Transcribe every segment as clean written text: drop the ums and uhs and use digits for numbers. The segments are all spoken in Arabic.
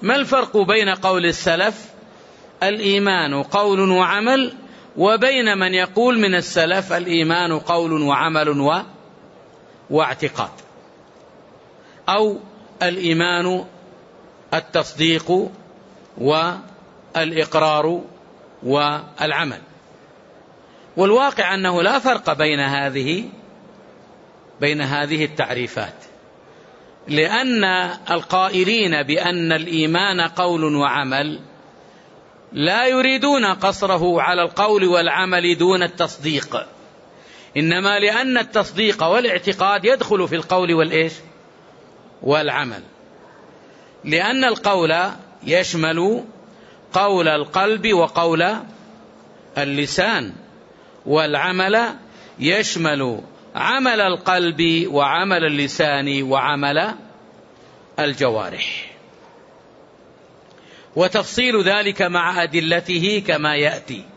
ما الفرق بين قول السلف الإيمان قول وعمل، وبين من يقول من السلف الإيمان قول وعمل واعتقاد، أو الإيمان التصديق والإقرار والعمل؟ والواقع أنه لا فرق بين هذه التعريفات، لأن القائلين بأن الإيمان قول وعمل لا يريدون قصره على القول والعمل دون التصديق، إنما لأن التصديق والاعتقاد يدخل في القول والعمل، لأن القول يشمل قول القلب وقول اللسان، والعمل يشمل عمل القلب وعمل اللسان وعمل الجوارح، وتفصيل ذلك مع أدلته كما يأتي.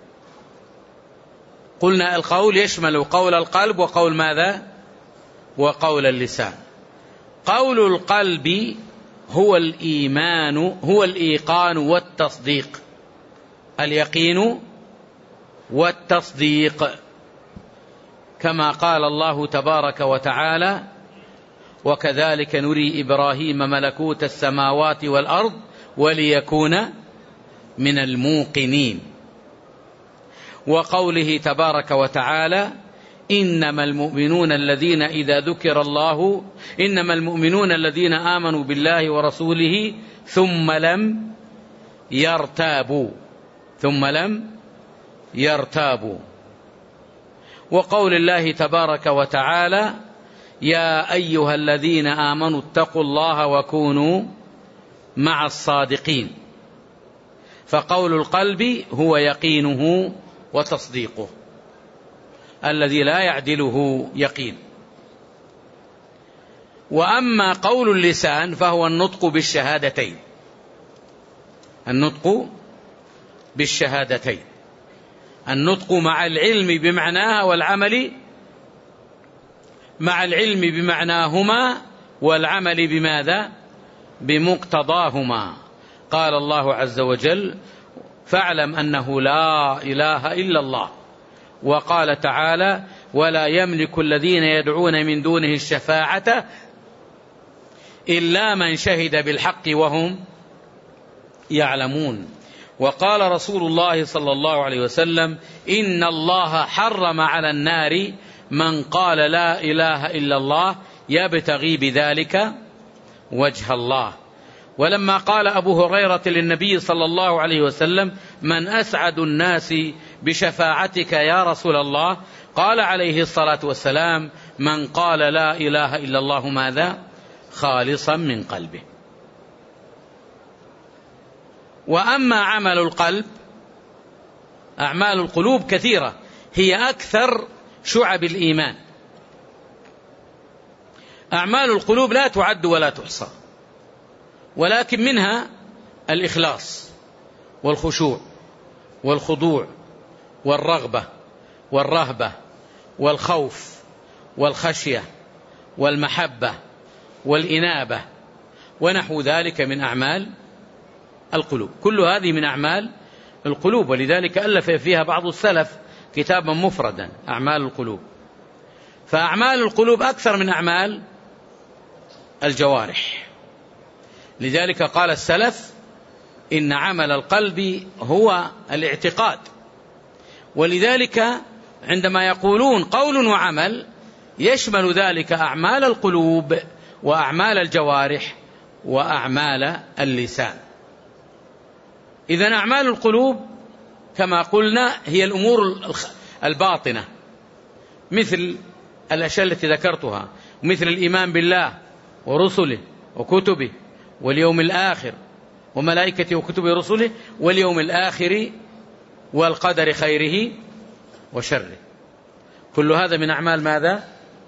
قلنا القول يشمل قول القلب وقول ماذا؟ وقول اللسان. قول القلب هو الإيمان، هو الإيقان والتصديق، اليقين والتصديق، كما قال الله تبارك وتعالى: وكذلك نري إبراهيم ملكوت السماوات والأرض وليكون من الموقنين. وقوله تبارك وتعالى: إنما المؤمنون الذين إذا ذكر الله، إنما المؤمنون الذين آمنوا بالله ورسوله ثم لم يرتابوا. وقول الله تبارك وتعالى: يا أيها الذين آمنوا اتقوا الله وكونوا مع الصادقين. فقول القلب هو يقينه وتصديقه الذي لا يعدله يقين. وأما قول اللسان فهو النطق بالشهادتين، النطق مع العلم بمعناها والعمل مع العلم بمعناهما، والعمل بماذا؟ بمقتضاهما. قال الله عز وجل: فاعلم أنه لا إله إلا الله. وقال تعالى: ولا يملك الذين يدعون من دونه الشفاعة إلا من شهد بالحق وهم يعلمون. وقال رسول الله صلى الله عليه وسلم: إن الله حرم على النار من قال لا إله إلا الله يبتغي بذلك وجه الله. ولما قال أبو هريرة للنبي صلى الله عليه وسلم: من أسعد الناس بشفاعتك يا رسول الله؟ قال عليه الصلاة والسلام: من قال لا إله إلا الله ماذا؟ خالصا من قلبه. وأما عمل القلب، أعمال القلوب كثيرة، هي أكثر شعب الإيمان. أعمال القلوب لا تعد ولا تحصى، ولكن منها الإخلاص والخشوع والخضوع والرغبة والرهبة والخوف والخشية والمحبة والإنابة ونحو ذلك من أعمال القلوب. كل هذه من أعمال القلوب، ولذلك ألف فيها بعض السلف كتابا مفردا: أعمال القلوب. فأعمال القلوب أكثر من أعمال الجوارح. لذلك قال السلف: إن عمل القلب هو الاعتقاد. ولذلك عندما يقولون قول وعمل يشمل ذلك أعمال القلوب وأعمال الجوارح وأعمال اللسان. إذن أعمال القلوب كما قلنا هي الأمور الباطنة، مثل الأشياء التي ذكرتها، مثل الإيمان بالله ورسله وكتبه واليوم الآخر وملائكته وكتبه ورسله واليوم الآخر والقدر خيره وشره. كل هذا من أعمال ماذا؟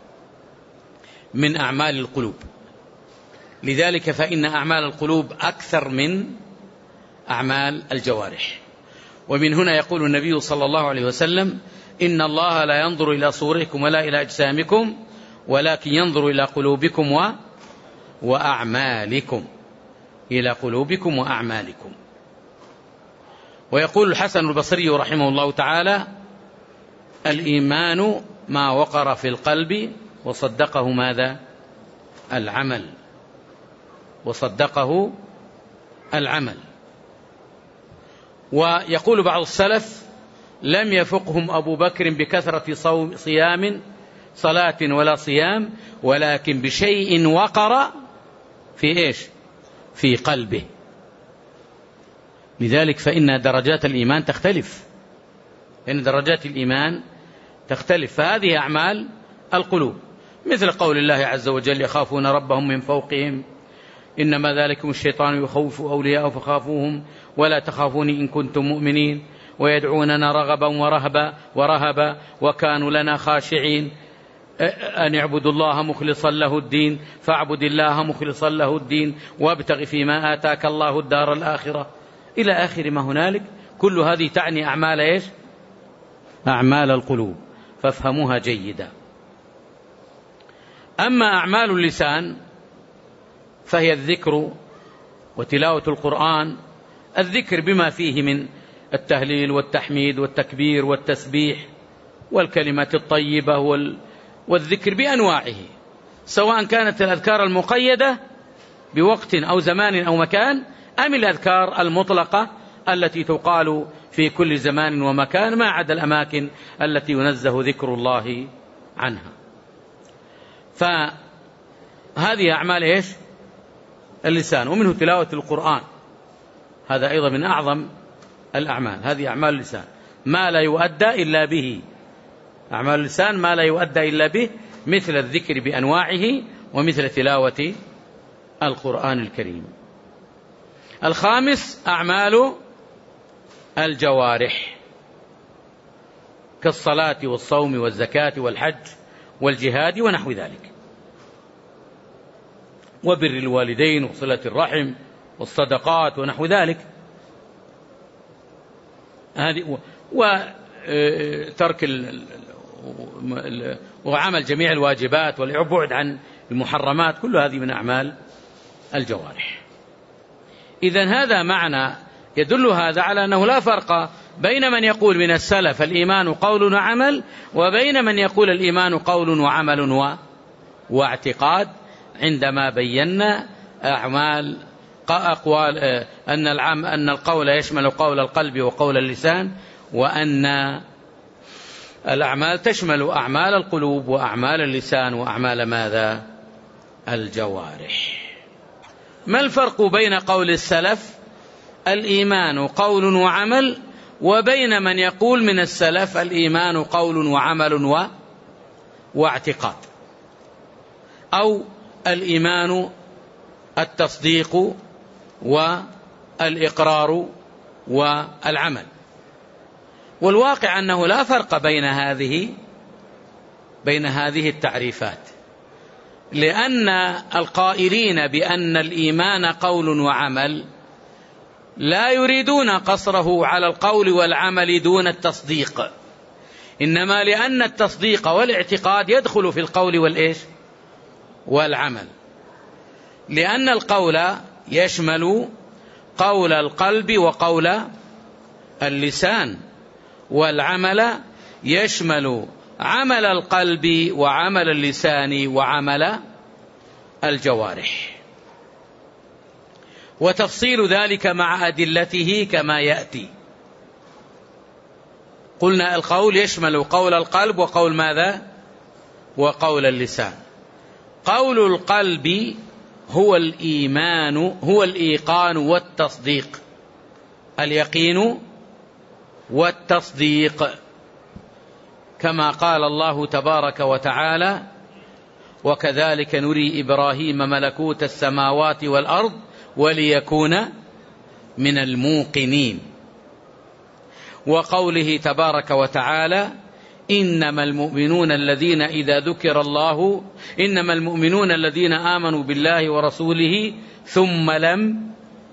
من أعمال القلوب. لذلك فإن أعمال القلوب أكثر من أعمال الجوارح. ومن هنا يقول النبي صلى الله عليه وسلم: إن الله لا ينظر إلى صوركم ولا إلى أجسامكم ولكن ينظر إلى قلوبكم وأعمالكم. إلى قلوبكم وأعمالكم. ويقول الحسن البصري رحمه الله تعالى: الإيمان ما وقر في القلب وصدقه ماذا؟ العمل. وصدقه العمل. ويقول بعض السلف: لم يفقهم أبو بكر بكثرة صيام صلاة ولا صيام، ولكن بشيء وقر في إيش؟ في قلبه. لذلك فإن درجات الإيمان تختلف، فهذه أعمال القلوب، مثل قول الله عز وجل: يخافون ربهم من فوقهم إنما ذلكم الشيطان يخوف أولياءه فخافوهم ولا تخافون إن كنتم مؤمنين ويدعوننا رغبا ورهبا وكانوا لنا خاشعين أن يعبدوا الله مخلصا له الدين فاعبد الله مخلصا له الدين وابتغ فيما آتاك الله الدار الآخرة، إلى آخر ما هنالك. كل هذه تعني أعمال إيش؟ أعمال القلوب، فافهموها جيدا. أما أعمال اللسان فهي الذكر وتلاوة القرآن، الذكر بما فيه من التهليل والتحميد والتكبير والتسبيح والكلمات الطيبة والذكر بأنواعه، سواء كانت الأذكار المقيدة بوقت أو زمان أو مكان، أم الأذكار المطلقة التي تقال في كل زمان ومكان ما عدا الأماكن التي ينزه ذكر الله عنها. فهذه أعمال إيش؟ اللسان. ومنه تلاوة القرآن، هذا أيضا من أعظم الأعمال. هذه أعمال اللسان ما لا يؤدى إلا به، أعمال اللسان ما لا يؤدى إلا به، مثل الذكر بأنواعه ومثل تلاوة القرآن الكريم. الخامس أعمال الجوارح كالصلاة والصوم والزكاة والحج والجهاد ونحو ذلك، وبر الوالدين وصلة الرحم والصدقات ونحو ذلك، هذه وترك وعمل جميع الواجبات والبعد عن المحرمات، كل هذه من أعمال الجوارح. إذن هذا معنى يدل هذا على أنه لا فرق بين من يقول من السلف الإيمان قول وعمل، وبين من يقول الإيمان قول وعمل واعتقاد، عندما بينا أقوال أن القول يشمل قول القلب وقول اللسان، وأن الأعمال تشمل أعمال القلوب وأعمال اللسان وأعمال ماذا؟ الجوارح. ما الفرق بين قول السلف الإيمان قول وعمل وبين من يقول من السلف الإيمان قول وعمل واعتقاد، أو الإيمان التصديق والإقرار والعمل؟ والواقع أنه لا فرق بين هذه التعريفات، لأن القائلين بأن الإيمان قول وعمل لا يريدون قصره على القول والعمل دون التصديق، إنما لأن التصديق والاعتقاد يدخل في القول والعمل، لأن القول يشمل قول القلب وقول اللسان، والعمل يشمل عمل القلب وعمل اللسان وعمل الجوارح، وتفصيل ذلك مع أدلته كما يأتي. قلنا القول يشمل قول القلب وقول ماذا؟ وقول اللسان. قول القلب هو الإيمان، هو الإيقان والتصديق، اليقين والتصديق، كما قال الله تبارك وتعالى: وكذلك نري إبراهيم ملكوت السماوات والأرض وليكون من الموقنين. وقوله تبارك وتعالى: إنما المؤمنون الذين إذا ذكر الله إنما المؤمنون الذين آمنوا بالله ورسوله ثم لم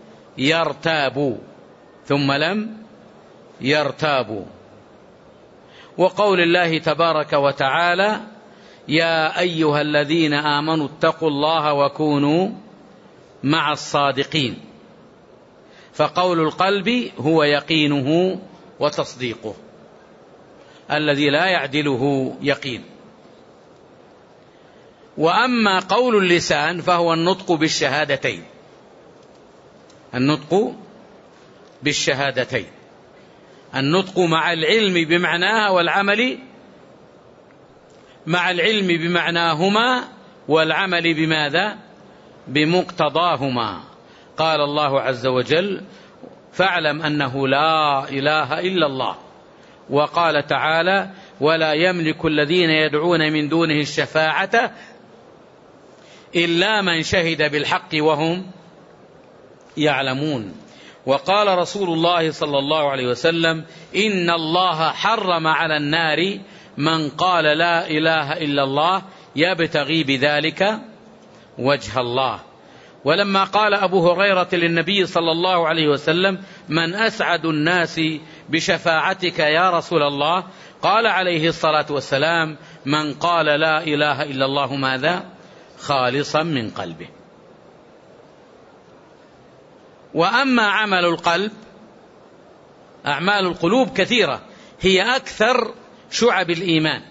يرتابوا. وقول الله تبارك وتعالى: يا أيها الذين آمنوا اتقوا الله وكونوا مع الصادقين، فقول القلب هو يقينه وتصديقه الذي لا يعدله يقين. وأما قول اللسان فهو النطق بالشهادتين، النطق بالشهادتين، النطق مع العلم بمعناها والعمل مع العلم بمعناهما والعمل بماذا؟ بمقتضاهما. قال الله عز وجل: فاعلم أنه لا إله إلا الله. وقال تعالى: ولا يملك الذين يدعون من دونه الشفاعة إلا من شهد بالحق وهم يعلمون. وقال رسول الله صلى الله عليه وسلم: إن الله حرم على النار من قال لا إله إلا الله يبتغي بذلك وجه الله. ولما قال أبو هريرة للنبي صلى الله عليه وسلم: من أسعد الناس بشفاعتك يا رسول الله؟ قال عليه الصلاة والسلام: من قال لا إله إلا الله ماذا؟ خالصا من قلبه. وأما عمل القلب، أعمال القلوب كثيرة، هي أكثر شعب الإيمان.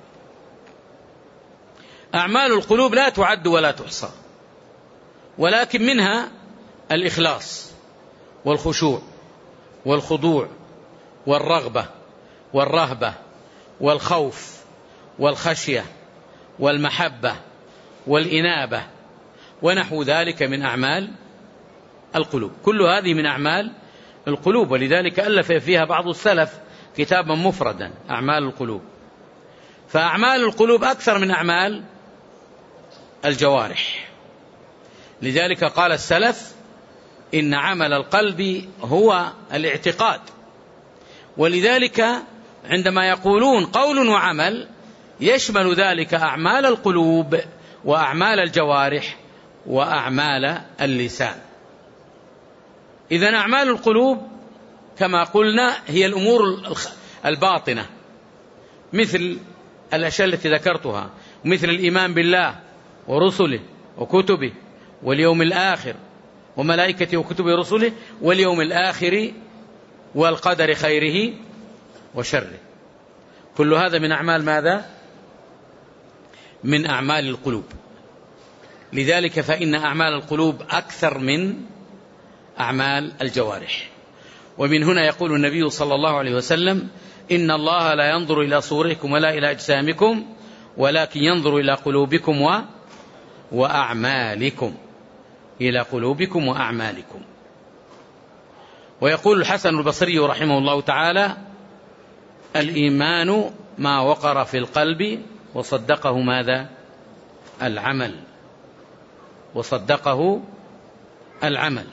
أعمال القلوب لا تعد ولا تحصى، ولكن منها الإخلاص والخشوع والخضوع والرغبة والرهبة والخوف والخشية والمحبة والإنابة ونحو ذلك من أعمال القلوب. كل هذه من أعمال القلوب، ولذلك ألف فيها بعض السلف كتابا مفردا: أعمال القلوب. فأعمال القلوب أكثر من أعمال الجوارح. لذلك قال السلف: إن عمل القلب هو الاعتقاد. ولذلك عندما يقولون قول وعمل يشمل ذلك أعمال القلوب وأعمال الجوارح وأعمال اللسان. إذن أعمال القلوب كما قلنا هي الأمور الباطنة، مثل الأشياء التي ذكرتها، مثل الإيمان بالله ورسله وكتبه واليوم الآخر وملائكته وكتبه ورسله واليوم الآخر والقدر خيره وشره. كل هذا من أعمال ماذا؟ من أعمال القلوب. لذلك فإن أعمال القلوب أكثر من أعمال الجوارح. ومن هنا يقول النبي صلى الله عليه وسلم: إن الله لا ينظر إلى صوركم ولا إلى أجسامكم ولكن ينظر إلى قلوبكم وأعمالكم، إلى قلوبكم وأعمالكم. ويقول الحسن البصري رحمه الله تعالى: الإيمان ما وقر في القلب وصدقه ماذا؟ العمل، وصدقه العمل.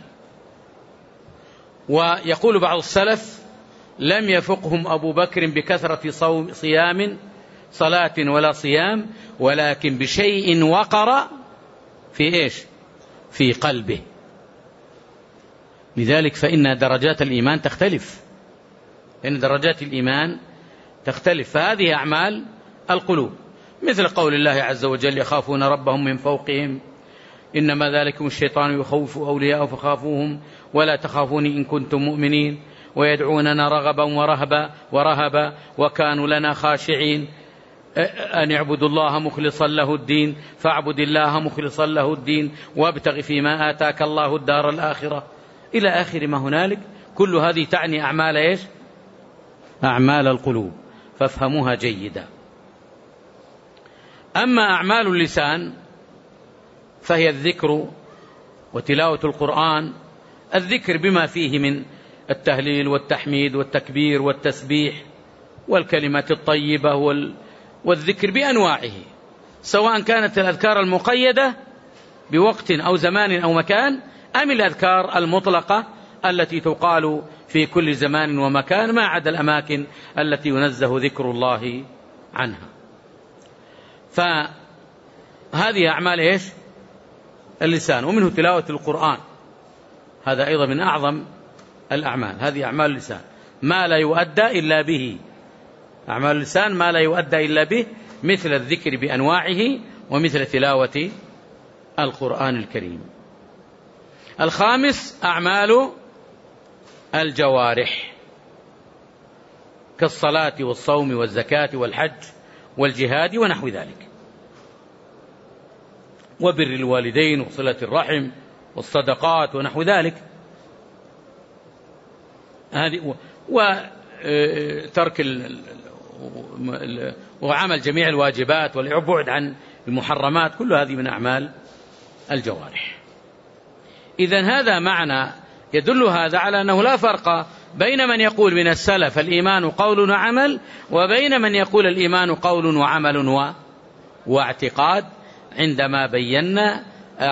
ويقول بعض السلف: لم يفقهم أبو بكر بكثرة صيام صلاة ولا صيام، ولكن بشيء وقر في إيش؟ في قلبه. لذلك فإن درجات الإيمان تختلف، إن درجات الإيمان تختلف. فهذه أعمال القلوب، مثل قول الله عز وجل: يخافون ربهم من فوقهم إنما ذلكم الشيطان يخوف أولياءه فخافوهم ولا تخافون إن كنتم مؤمنين ويدعوننا رغبا ورهبا وكانوا لنا خاشعين أن يعبدوا الله مخلصا له الدين فاعبد الله مخلصا له الدين وابتغ فيما آتاك الله الدار الآخرة، إلى آخر ما هنالك. كل هذه تعني أعمال إيش؟ أعمال القلوب، فافهموها جيدا. أما أعمال اللسان فهي الذكر وتلاوة القرآن، الذكر بما فيه من التهليل والتحميد والتكبير والتسبيح والكلمات الطيبة والذكر بأنواعه، سواء كانت الأذكار المقيدة بوقت أو زمان أو مكان، أم الأذكار المطلقة التي تقال في كل زمان ومكان ما عدا الأماكن التي ينزه ذكر الله عنها. فهذه أعمال إيش؟ اللسان. ومنه تلاوة القرآن، هذا أيضا من أعظم الأعمال. هذه أعمال اللسان ما لا يؤدى إلا به، أعمال اللسان ما لا يؤدى إلا به، مثل الذكر بأنواعه ومثل تلاوة القرآن الكريم. الخامس أعمال الجوارح كالصلاة والصوم والزكاة والحج والجهاد ونحو ذلك، وبر الوالدين وصلة الرحم والصدقات ونحو ذلك، هذه وترك وعمل جميع الواجبات والبعد عن المحرمات، كل هذه من أعمال الجوارح. إذن هذا معنى يدل هذا على أنه لا فرق بين من يقول من السلف الإيمان قول وعمل، وبين من يقول الإيمان قول وعمل واعتقاد، عندما بينا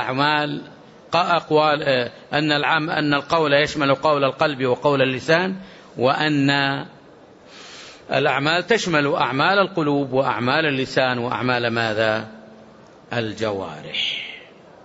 أقوال أن القول يشمل قول القلب وقول اللسان، وأن الأعمال تشمل أعمال القلوب وأعمال اللسان وأعمال ماذا؟ الجوارح.